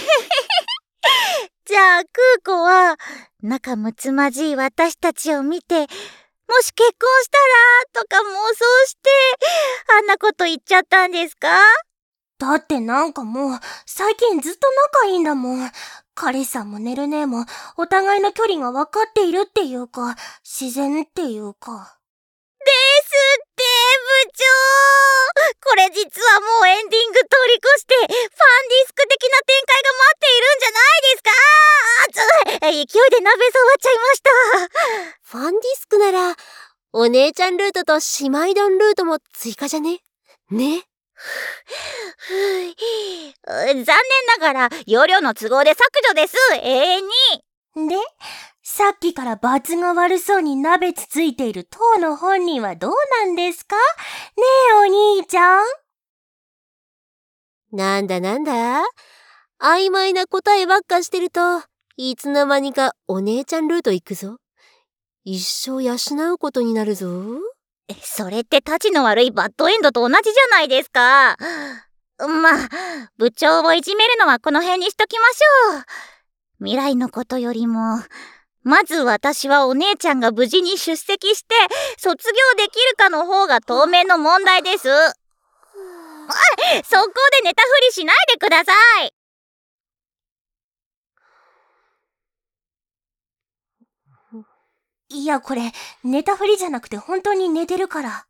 じゃあ、クーコは、仲睦まじい私たちを見て、もし結婚したら、とか妄想して、あんなこと言っちゃったんですか？ だってなんかもう、最近ずっと仲いいんだもん。彼氏さんもネルネーも、お互いの距離が分かっているっていうか、自然っていうか。 ですって、部長！これ実はもうエンディング通り越して、ファンディスク的な展開が待っているんじゃないですか？勢いで鍋触っちゃいました。 ファンディスクなら、お姉ちゃんルートと姉妹丼ルートも追加じゃね？ね？ 残念ながら、容量の都合で削除です。永遠に。 で、さっきから罰が悪そうに鍋つついている当の本人はどうなんですか？ねえお兄ちゃん。 なんだ曖昧な答えばっかしてると、いつの間にかお姉ちゃんルート行くぞ。一生養うことになるぞ。 それってタチの悪いバッドエンドと同じじゃないですか。まあ、部長をいじめるのはこの辺にしときましょう。未来のことよりも、まず私はお姉ちゃんが無事に出席して卒業できるかの方が当面の問題です。そこで寝たふりしないでください。 いやこれ、寝たふりじゃなくて本当に寝てるから。